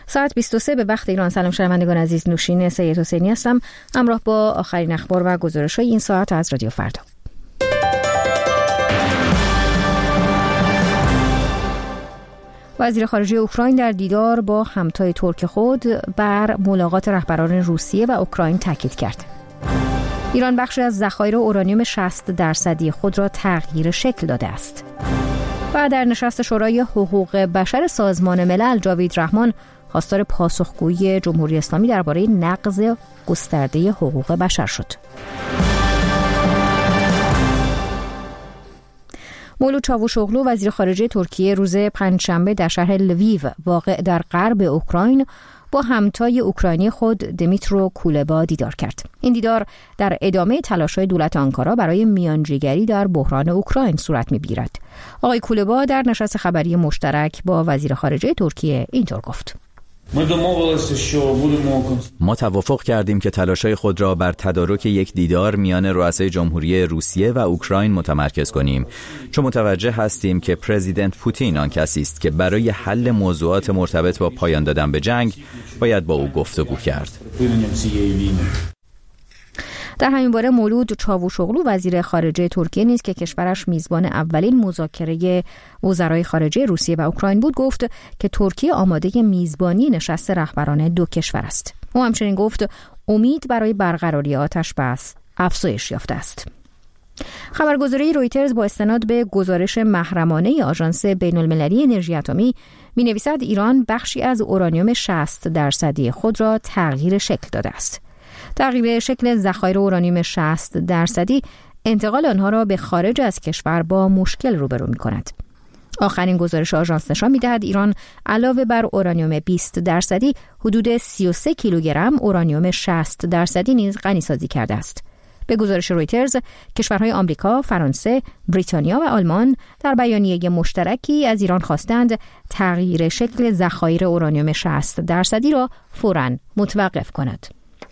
ساعت 23 به وقت ایران. سلام شنوندگان عزیز، نوشین سید حسینی هستم، همراه با آخرین اخبار و گزارش‌های این ساعت از رادیو فردا. وزیر خارجه اوکراین در دیدار با همتای ترک خود بر ملاقات رهبران روسیه و اوکراین تاکید کرد. ایران بخشی از ذخایر اورانیوم 60% خود را تغییر شکل داده است. و در نشست شورای حقوق بشر سازمان ملل، جاوید رحمان خواستار پاسخگویی جمهوری اسلامی درباره نقض گسترده حقوق بشر شد. مولود چاوشوغلو وزیر خارجه ترکیه روز پنجشنبه در شهر لویو واقع در غرب اوکراین با همتای اوکراینی خود دمیترو کولبا دیدار کرد. این دیدار در ادامه تلاش‌های دولت آنکارا برای میانجیگری در بحران اوکراین صورت می‌گیرد. آقای کولبا در نشست خبری مشترک با وزیر خارجه ترکیه اینطور گفت: ما توافق کردیم که تلاش‌های خود را بر تدارک یک دیدار میان رؤسای جمهوری روسیه و اوکراین متمرکز کنیم، چون متوجه هستیم که پرزیدنت پوتین آن کسی است که برای حل موضوعات مرتبط با پایان دادن به جنگ باید با او گفتگو کرد. در همین باره مولود چاوشوغلو وزیر خارجه ترکیه نیز که کشورش میزبان اولین مذاکره وزرای خارجه روسیه و اوکراین بود، گفت که ترکیه آماده میزبانی نشست رهبران دو کشور است. او همچنین گفت امید برای برقراری آتش بس افزایش یافته است. خبرگزاری رویترز با استناد به گزارش محرمانه آژانس بین‌المللی انرژی اتمی می‌نویسد ایران بخشی از اورانیوم 60% خود را تغییر شکل داده است. تغییر شکل ذخایر اورانیوم 60% انتقال آنها را به خارج از کشور با مشکل روبرو می‌کند. آخرین گزارش آژانس نشان می‌دهد ایران علاوه بر اورانیوم 20% حدود 33 کیلوگرم اورانیوم 60% نیز غنی‌سازی کرده است. به گزارش رویترز، کشورهای آمریکا، فرانسه، بریتانیا و آلمان در بیانیه مشترکی از ایران خواستند تغییر شکل ذخایر اورانیوم 60% را فوراً متوقف کند.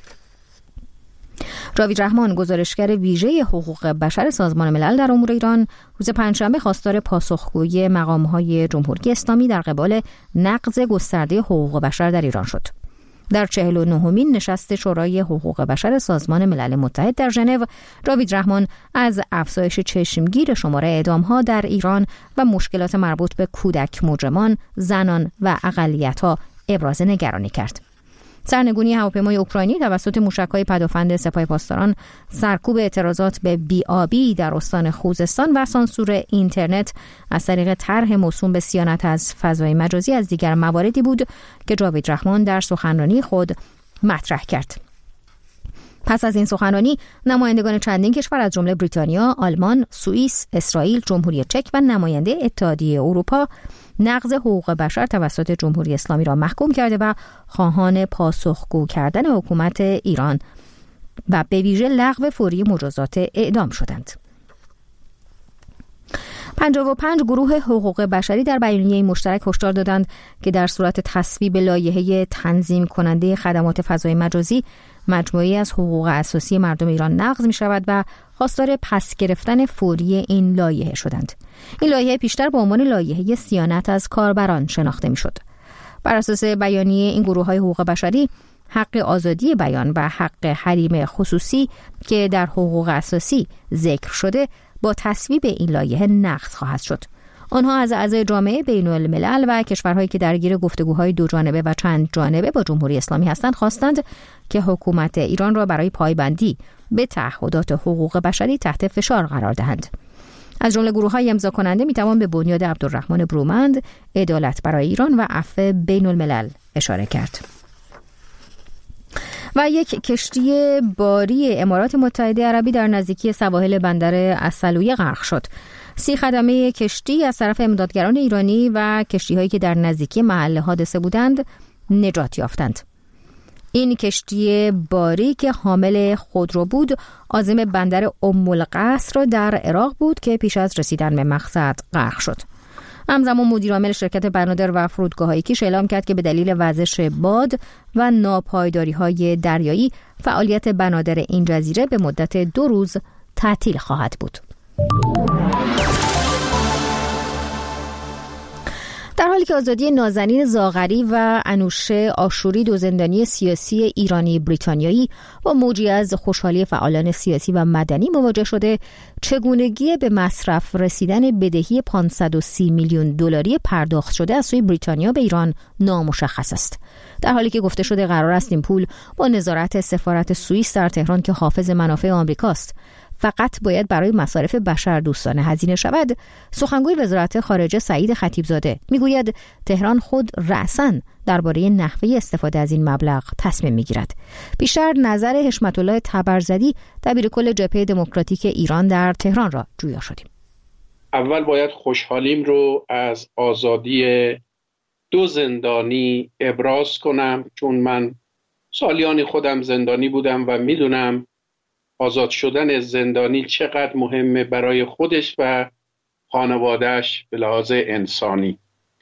جاوید رحمان گزارشگر ویژه حقوق بشر سازمان ملل در امور ایران روز پنجشنبه خواستار پاسخگویی مقام‌های جمهوری اسلامی در قبال نقض گسترده حقوق بشر در ایران شد. در 49مین نشست شورای حقوق بشر سازمان ملل متحد در ژنو، جاوید رحمان از افزایش چشمگیر شمار اعدام‌ها در ایران و مشکلات مربوط به کودک مجرمان، زنان و اقلیت‌ها ابراز نگرانی کرد. سرنگونی هواپیمای اوکراینی توسط موشک‌های پدافند سپاه پاسداران، سرکوب اعتراضات به بی‌آبی در استان خوزستان و سانسور اینترنت از طریق طرح موسوم به صیانت از فضای مجازی از دیگر مواردی بود که جاوید رحمان در سخنرانی خود مطرح کرد. پس از این سخنرانی، نمایندگان چندین کشور از جمله بریتانیا، آلمان، سوئیس، اسرائیل، جمهوری چک و نماینده اتحادیه اروپا نقض حقوق بشر توسط جمهوری اسلامی را محکوم کرده و خواهان پاسخگو کردن حکومت ایران و به ویژه لغو فوری مجازات اعدام شدند. 55 گروه حقوق بشری در بیانیه مشترک هشدار دادند که در صورت تصویب لایحه تنظیم کننده خدمات فضای مجازی، مجموعه‌ای از حقوق اساسی مردم ایران نقض می شود و خواستار پس گرفتن فوری این لایحه شدند. این لایحه پیشتر به عنوان لایحه صیانت از کاربران شناخته می شد. بر اساس بیانیه این گروه‌های حقوق بشری، حق آزادی بیان و حق حریم خصوصی که در حقوق اساسی ذکر شده با تصویب این لایحه نقض خواهد شد. آنها از اعضای جامعه بین‌الملل و کشورهایی که درگیر گفتگوهای دو جانبه و چند جانبه با جمهوری اسلامی هستند خواستند که حکومت ایران را برای پایبندی به تعهدات حقوق بشری تحت فشار قرار دهند. از جمله گروه‌های امضا کننده می‌توان به بنیاد عبدالرحمن برومند، عدالت برای ایران و عفو بین‌الملل اشاره کرد. و یک کشتی باری امارات متحده عربی در نزدیکی سواحل بندر عسلویه غرق شد. 30 خدمه کشتی از طرف امدادگران ایرانی و کشتی‌هایی که در نزدیکی محل حادثه بودند نجات یافتند. این کشتی باری که حامل خودرو بود عازم بندر ام القصر در عراق بود که پیش از رسیدن به مقصد غرق شد. همزمان مدیرعامل شرکت بنادر و فرودگاه‌های کیش اعلام کرد که به دلیل وزش باد و ناپایداری‌های دریایی فعالیت بنادر این جزیره به مدت 2 روز تعطیل خواهد بود. در حالی که آزادی نازنین زاغری و انوشه آشوری، دو زندانی سیاسی ایرانی بریتانیایی، با موجی از خوشحالی فعالان سیاسی و مدنی مواجه شده، چگونگی به مصرف رسیدن بدهی 530 میلیون دلاری پرداخت شده از سوی بریتانیا به ایران نامشخص است. در حالی که گفته شده قرار است این پول با نظارت سفارت سوئیس در تهران که حافظ منافع آمریکاست فقط باید برای مصارف بشردوستانه هزینه شود، سخنگوی وزارت خارجه سعید خطیبزاده میگوید تهران خود رأساً درباره نحوه استفاده از این مبلغ تصمیم میگیرد. بیشتر نظر حشمت الله تبرزدی، دبیرکل جبهه دموکراتیک ایران در تهران را جویا شدیم. اول باید خوشحالیم رو از آزادی دو زندانی ابراز کنم، چون من سالیانی خودم زندانی بودم و میدونم آزاد شدن زندانی چقدر مهمه برای خودش و خانوادهش به لحاظ انسانی.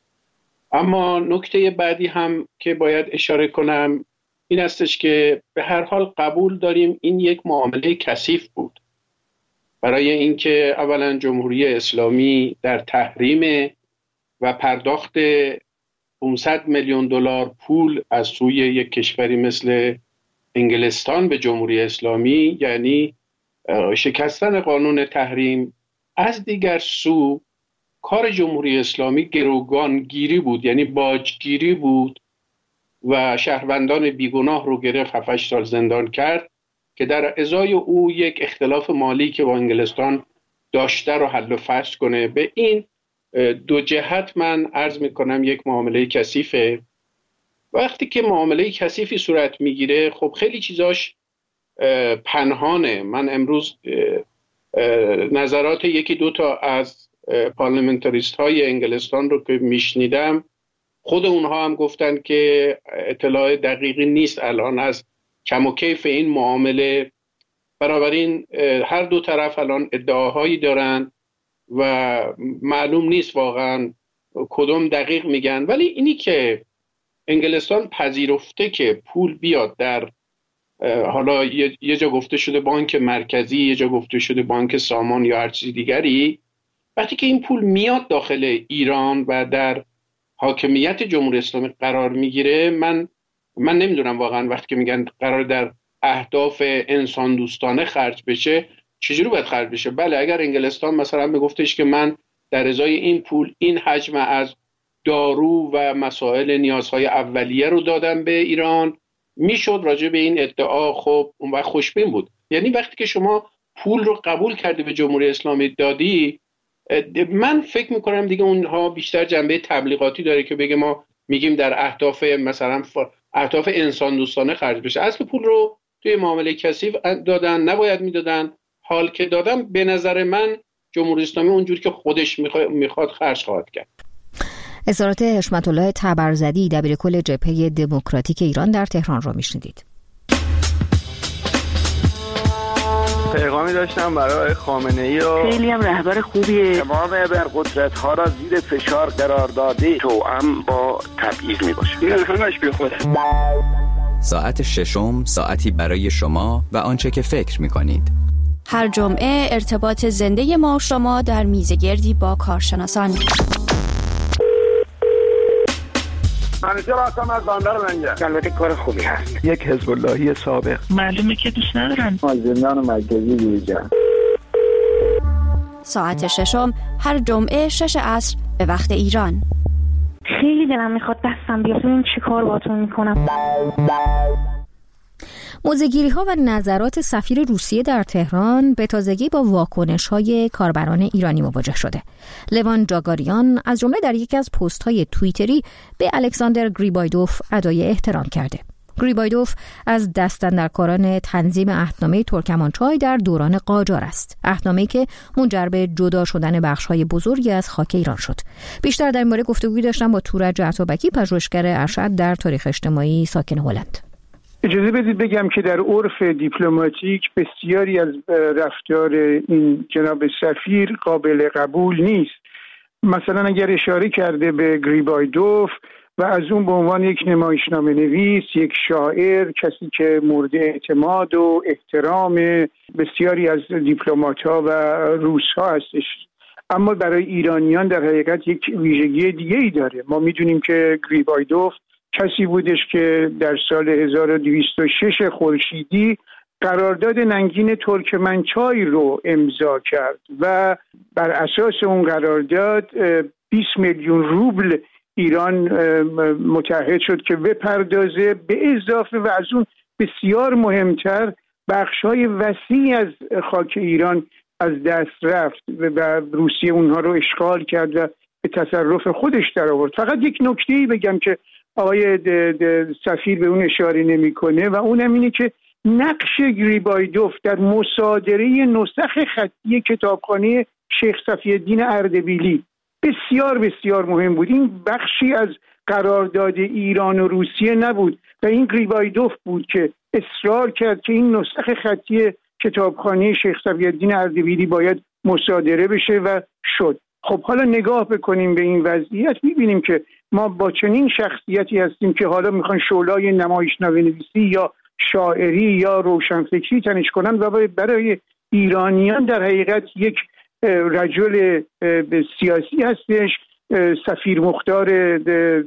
اما نکته بعدی هم که باید اشاره کنم این استش که به هر حال قبول داریم این یک معامله کثیف بود، برای اینکه اولا جمهوری اسلامی در تحریم و پرداخت 500 میلیون دلار پول از سوی یک کشوری مثل انگلستان به جمهوری اسلامی یعنی شکستن قانون تحریم. از دیگر سو کار جمهوری اسلامی گروگانگیری بود، یعنی باجگیری بود و شهروندان بیگناه رو گرفت 7-8 سال زندان کرد که در ازای او یک اختلاف مالی که با انگلستان داشته رو حل و فصل کنه. به این دو جهت من عرض میکنم یک معامله کثیفه. وقتی که معامله کثیفی صورت میگیره خب خیلی چیزاش پنهانه. من امروز نظرات یکی دو تا از پارلمنتاریست های انگلستان رو که میشنیدم، خود اونها هم گفتن که اطلاع دقیقی نیست الان از کم و کیف این معامله. بنابراین هر دو طرف الان ادعاهایی دارن و معلوم نیست واقعا کدوم دقیق میگن. ولی اینی که انگلستان پذیرفته که پول بیاد در حالا یه جا گفته شده بانک مرکزی، یه جا گفته شده بانک سامان یا هر چیز دیگری، وقتی که این پول میاد داخل ایران و در حاکمیت جمهوری اسلامی قرار میگیره، من نمیدونم واقعا وقتی که میگن قرار در اهداف انسان دوستانه خرج بشه چجوری باید خرج بشه. بله اگر انگلستان مثلا میگفتش که من در ازای این پول این حجم از دارو و مسائل نیازهای اولیه رو دادم به ایران، میشد راجع به این ادعا خب اون وقت خوشبین بود. یعنی وقتی که شما پول رو قبول کردی به جمهوری اسلامی دادی، من فکر میکنم دیگه اونها بیشتر جنبه تبلیغاتی داره که بگه ما میگیم در اهداف مثلا اهداف انسان دوستانه خرج بشه. اصل پول رو توی معامله کثیف دادن، نباید میدادن. حال که دادم به نظر من جمهوری اسلامی اونجوری که خودش میخواد خرج خواهد کرد. اظهارات حشمت الله تبرزدی، دبیرکل جبهه دموکراتیک ایران در تهران را میشنیدید. پیغامی داشتم برای خامنه‌ای و خیلی هم رهبر خوبیه. امام ابرقدرت‌ها را زیر فشار قرار داده توأم با تبعیض میباشه. این همش بی خوده. ساعت ششم، ساعتی برای شما و آنچه که فکر میکنید. هر جمعه ارتباط زنده ما و شما در میزگردی با کارشناسان. همیشه راستم از بندر منگه. البته کار خوبی هست. یک حزب اللهی سابق. معلومه که دوست ندارن. زندان مرکزی دیجا. ساعت ششم هر جمعه 6 عصر به وقت ایران. خیلی دلم میخواد دستم بیاد ببینم چی کار باهاتون میکنم. موضع‌گیری‌ها و نظرات سفیر روسیه در تهران به تازگی با واکنش‌های کاربران ایرانی مواجه شده. لوان جاگاریان از جمله در یکی از پست‌های توییتری به الکساندر گریبایدوف ادای احترام کرده. گریبایدوف از دستاندرکاران تنظیم عهدنامه ترکمانچای در دوران قاجار است. عهدنامه‌ای که منجر به جدا شدن بخش‌های بزرگی از خاک ایران شد. بیشتر در این باره گفتگوی داشتم با تورج عطابکی، پژوهشگر ارشد در تاریخ اجتماعی ساکن هلند. اجازه بدید بگم که در عرف دیپلماتیک بسیاری از رفتار این جناب سفیر قابل قبول نیست. مثلا اگر اشاره کرده به گریبایدوف و از اون به عنوان یک نمایشنامه نویس، یک شاعر، کسی که مورد اعتماد و احترام بسیاری از دیپلمات‌ها و روس‌ها هستش، اما برای ایرانیان در حقیقت یک ویژگی دیگه ای داره. ما میدونیم که گریبایدوف کسی بودش که در سال 1206 خورشیدی قرارداد ننگین ترکمنچای رو امضا کرد و بر اساس اون قرارداد 20 میلیون روبل ایران متعهد شد که بپردازه، به اضافه و از اون بسیار مهمتر بخش‌های وسیعی از خاک ایران از دست رفت و روسیه اونها رو اشغال کرد و به تصرف خودش در آورد. فقط یک نکته‌ای بگم که آقای سفیر به اون اشاره نمی‌کنه و اونم اینه که نقش گریبایدوف در مصادره نسخ خطی کتابخانه شیخ صفی‌الدین اردبیلی بسیار بسیار مهم بود. این بخشی از قرارداد ایران و روسیه نبود و این گریبایدوف بود که اصرار کرد که این نسخ خطی کتابخانه شیخ صفی‌الدین اردبیلی باید مصادره بشه و شد. خب حالا نگاه بکنیم به این وضعیت، می‌بینیم که ما با چنین شخصیتی هستیم که حالا میخوان شعله‌های نمایشنامه‌نویسی یا شاعری یا روشنفکری تنش کنن و برای ایرانیان در حقیقت یک رجل سیاسی هستش، سفیر مختار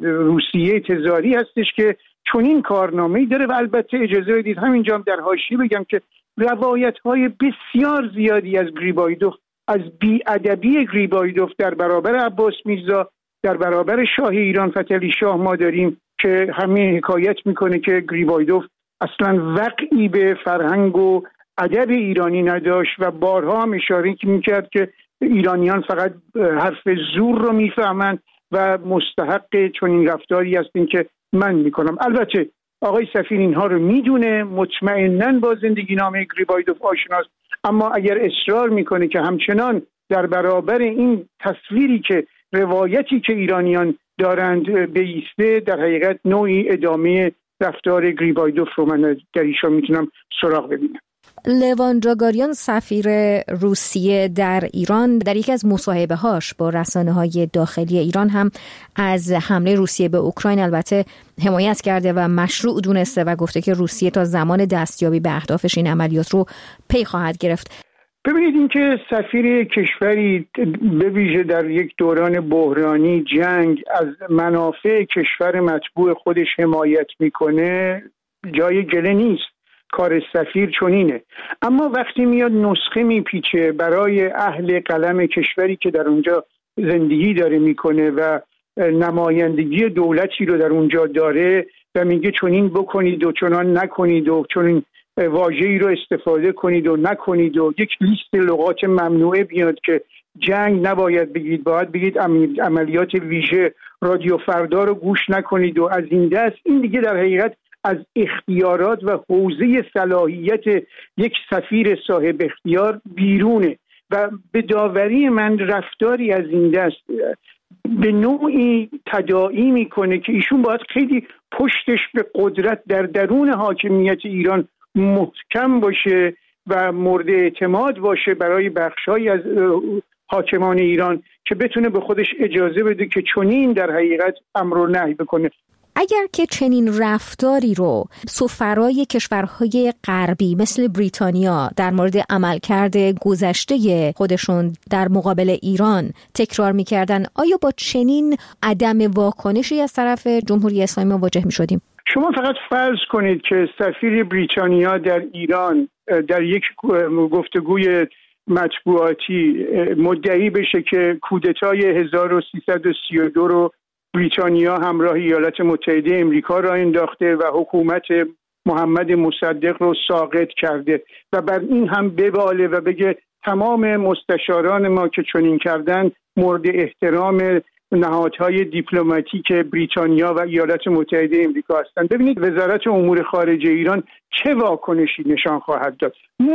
روسیه تزاری هستش که چنین کارنامه‌ای داره. و البته اجازه بدید همینجا هم در حاشیه بگم که روایت‌های بسیار زیادی از گریبایدوف، از بی‌ادبی گریبایدوف در برابر عباس میرزا، در برابر شاه ایران فتحعلی شاه ما داریم که همه حکایت میکنه که گریبایدوف اصلا وقعی به فرهنگ و ادب ایرانی نداشت و بارها هم اشاره میکرد که ایرانیان فقط حرف زور رو میفهمن و مستحق چنین رفتاری هستین که من میکنم. البته آقای سفیر اینها رو میدونه، مطمئناً با زندگی نامه گریبایدوف آشناست، اما اگر اصرار میکنه که همچنان در برابر این تصویری که روایتی که ایرانیان دارند بایسته، در حقیقت نوعی ادامه رفتار گریبایدوف رو من در ایشان میتونم سراغ ببینم. لوان جاگاریان سفیر روسیه در ایران در یکی از مصاحبه‌هاش با رسانه‌های داخلی ایران هم از حمله روسیه به اوکراین البته حمایت کرده و مشروع دونسته و گفته که روسیه تا زمان دستیابی به اهدافش این عملیات رو پی خواهد گرفت. ببینید این که سفیر کشوری به ویژه در یک دوران بحرانی جنگ از منافع کشور مطبوع خودش حمایت میکنه جای گله نیست، کار سفیر چنینه. اما وقتی میاد نسخه میپیچه برای اهل قلم کشوری که در اونجا زندگی داره میکنه و نمایندگی دولتی رو در اونجا داره و میگه چنین بکنید و چنان نکنید و چنین واژه‌ای رو استفاده کنید و نکنید و یک لیست لغات ممنوعه بیاد که جنگ نباید بگید، باید بگید عملیات ویژه، رادیو فردا رو گوش نکنید و از این دست، این دیگه در حقیقت از اختیارات و حوزه صلاحیت یک سفیر صاحب اختیار بیرونه و به داوری من رفتاری از این دست به نوعی تداعی میکنه که ایشون باید خیلی پشتش به قدرت در درون حاکمیت ایران محکم باشه و مورد اعتماد باشه برای بخشایی از حاکمان ایران که بتونه به خودش اجازه بده که چنین در حقیقت امر و نهی بکنه. اگر که چنین رفتاری رو سفرای کشورهای غربی مثل بریتانیا در مورد عملکرد گذشته خودشون در مقابل ایران تکرار می‌کردن، آیا با چنین عدم واکنشی از طرف جمهوری اسلامی مواجه می‌شدیم؟ شما فقط فرض کنید که سفیر بریتانیا در ایران در یک گفتگوی مطبوعاتی مدعی بشه که کودتای 1332 رو بریتانیا همراه ایالات متحده امریکا را انداخته و حکومت محمد مصدق رو ساقط کرده و بر این هم بباله و بگه تمام مستشاران ما که چنین کردن مورد احترام نهادهای دیپلماتیک بریتانیا و ایالات متحده امریکا هستند. ببینید وزارت امور خارجه ایران چه واکنشی نشان خواهد داد.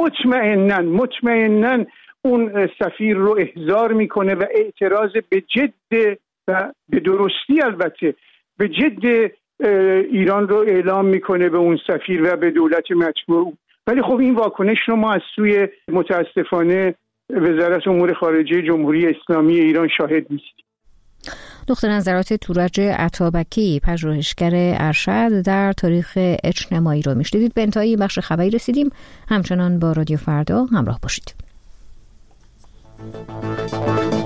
مطمئناً اون سفیر رو احضار میکنه و اعتراض به جد و به درستی البته به جد ایران رو اعلام میکنه به اون سفیر و به دولت مطبوع. ولی خب این واکنش رو ما از سوی متاسفانه وزارت امور خارجه جمهوری اسلامی ایران شاهد نیستیم. دکتر نظرات تورج عطابکی، پژوهشگر ارشد در تاریخ اجتماعی رو میشنیدید. به انتهای بخش خبری رسیدیم. همچنان با رادیو فردا همراه باشید.